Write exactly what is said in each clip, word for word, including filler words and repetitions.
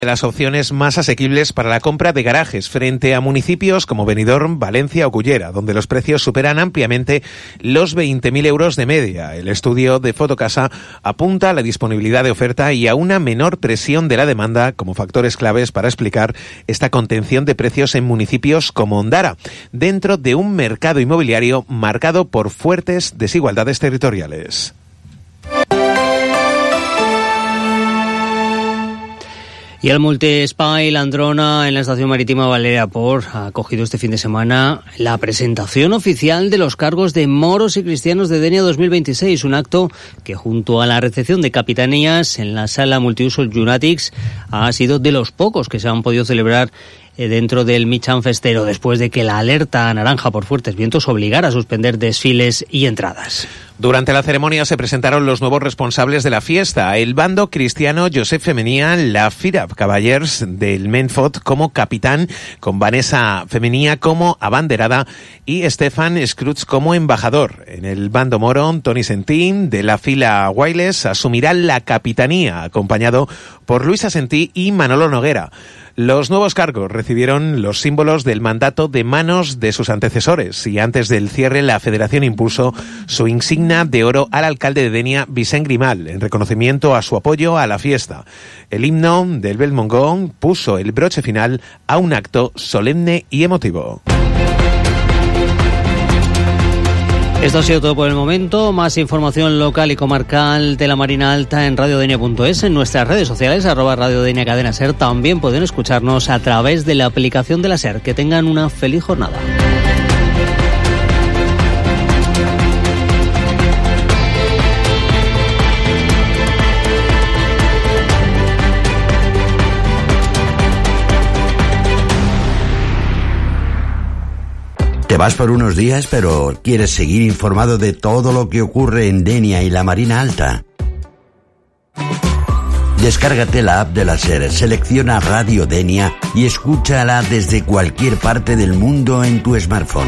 las opciones más asequibles para la compra de garajes frente a municipios como Benidorm, Valencia o Cullera, donde los precios superan ampliamente los veinte mil euros de media. El estudio de Fotocasa apunta a la disponibilidad de oferta y a una menor presión de la demanda como factores claves para explicar esta contención de precios en municipios como Ondara, dentro de un mercado inmobiliario marcado por fuertes desigualdades territoriales. Y el Multi-Spa La Androna en la Estación Marítima Valeria Port ha acogido este fin de semana la presentación oficial de los cargos de moros y cristianos de Denia dos mil veintiséis, un acto que junto a la recepción de capitanías en la sala multiuso Junatics ha sido de los pocos que se han podido celebrar dentro del Michan Festero, después de que la alerta naranja por fuertes vientos obligara a suspender desfiles y entradas. Durante la ceremonia se presentaron los nuevos responsables de la fiesta. El bando cristiano Josep Femenía, la Fira Cavallers del Menfot como capitán, con Vanessa Femenía como abanderada y Stefan Scrooge como embajador. En el bando moro, Toni Sentín de la fila Guailes asumirá la capitanía, acompañado por Luisa Sentí y Manolo Noguera. Los nuevos cargos recibieron los símbolos del mandato de manos de sus antecesores y antes del cierre la Federación impuso su insignia de oro al alcalde de Denia, Vicent Grimal, en reconocimiento a su apoyo a la fiesta. El himno del Belmongón puso el broche final a un acto solemne y emotivo. Esto ha sido todo por el momento. Más información local y comarcal de la Marina Alta en radiodenia punto es, en nuestras redes sociales, arroba radiodenia cadena ser. También pueden escucharnos a través de la aplicación de la SER. Que tengan una feliz jornada. Te vas por unos días, pero ¿quieres seguir informado de todo lo que ocurre en Denia y la Marina Alta? Descárgate la app de la SER, selecciona Radio Denia y escúchala desde cualquier parte del mundo en tu smartphone.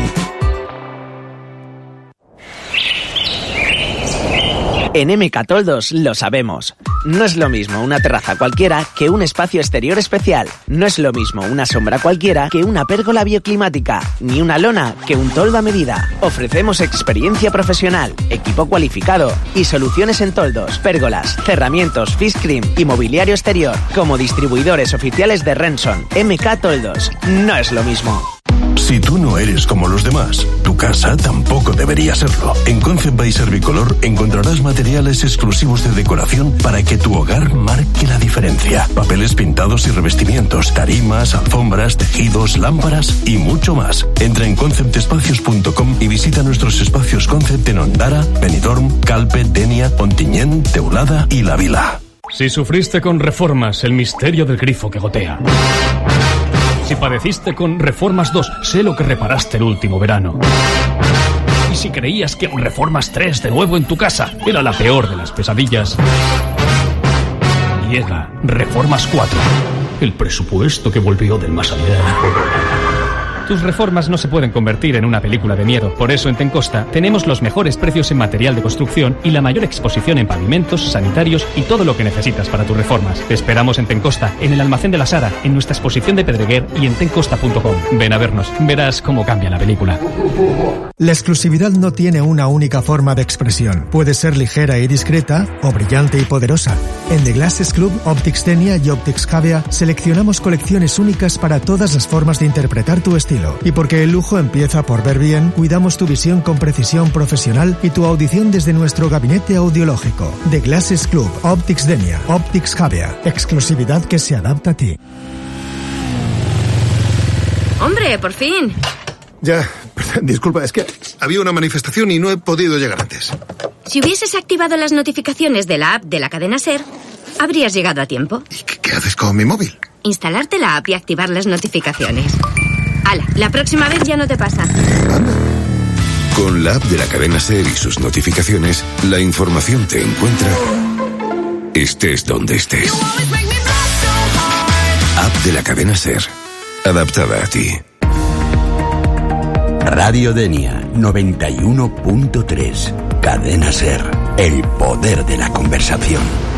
En M K Toldos lo sabemos. No es lo mismo una terraza cualquiera que un espacio exterior especial. No es lo mismo una sombra cualquiera que una pérgola bioclimática, ni una lona que un toldo a medida. Ofrecemos experiencia profesional, equipo cualificado y soluciones en toldos, pérgolas, cerramientos, fish cream y mobiliario exterior. Como distribuidores oficiales de Renson, M K Toldos. No es lo mismo. Si tú no eres como los demás, tu casa tampoco debería serlo. En Concept by Servicolor encontrarás materiales exclusivos de decoración para que tu hogar marque la diferencia. Papeles pintados y revestimientos, tarimas, alfombras, tejidos, lámparas y mucho más. Entra en concept espacios punto com y visita nuestros espacios Concept en Ondara, Benidorm, Calpe, Denia, Ontinyent, Teulada y La Vila. Si sufriste con Reformas, el misterio del grifo que gotea. Si padeciste con Reformas dos, sé lo que reparaste el último verano. Y si creías que Reformas tres de nuevo en tu casa era la peor de las pesadillas, llega Reformas cuatro, el presupuesto que volvió del más allá. Tus reformas no se pueden convertir en una película de miedo. Por eso en Tencosta tenemos los mejores precios en material de construcción y la mayor exposición en pavimentos, sanitarios y todo lo que necesitas para tus reformas. Te esperamos en Tencosta, en el almacén de la Sara, en nuestra exposición de Pedreguer y en tencosta punto com. Ven a vernos, verás cómo cambia la película. La exclusividad no tiene una única forma de expresión. Puede ser ligera y discreta o brillante y poderosa. En The Glasses Club, Optics Denia y Optics Cavea seleccionamos colecciones únicas para todas las formas de interpretar tu estilo. Y porque el lujo empieza por ver bien, cuidamos tu visión con precisión profesional y tu audición desde nuestro gabinete audiológico. The Glasses Club, Optics Denia, Optics Cavea. Exclusividad que se adapta a ti. ¡Hombre, por fin! Ya, disculpa, es que había una manifestación y no he podido llegar antes. Si hubieses activado las notificaciones de la app de la cadena SER, habrías llegado a tiempo. ¿Y qué, qué haces con mi móvil? Instalarte la app y activar las notificaciones. ¡Hala! La próxima vez ya no te pasa. Anda. Con la app de la cadena SER y sus notificaciones, la información te encuentra estés donde estés. App de la cadena SER, adaptada a ti. Radio Denia noventa y uno punto tres. Cadena SER, el poder de la conversación.